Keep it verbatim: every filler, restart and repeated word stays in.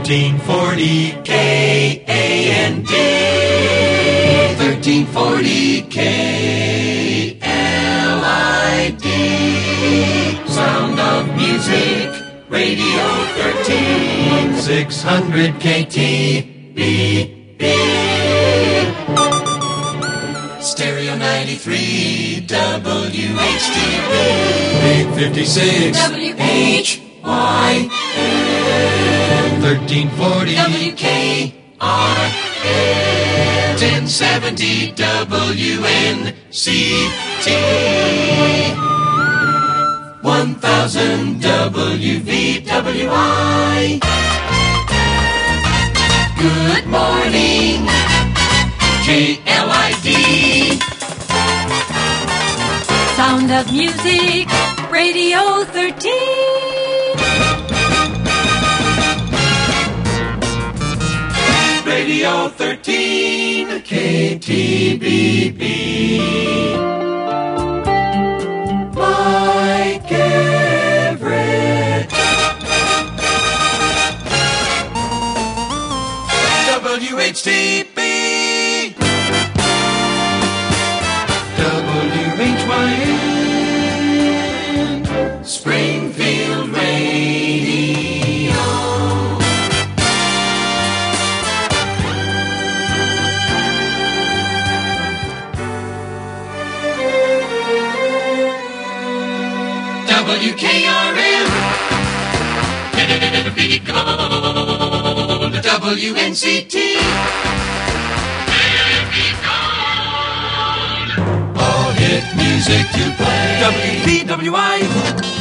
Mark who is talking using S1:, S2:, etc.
S1: thirteen forty K A N D. thirteen forty K L I D. Sound of Music, Radio thirteen. six hundred K T B B. Stereo ninety-three W H T B. eight fifty-six
S2: W
S1: H Y N. thirteen forty W K R N. ten seventy W N C T. one thousand W V W I. Good morning, J L I D.
S2: Sound of Music, Radio thirteen.
S1: Radio thirteen, K T B B. Mike Everett. W H T B. W H Y N. Springfield Radio. W K R M. Be gold. W N C T. All hit music to play. W B W I.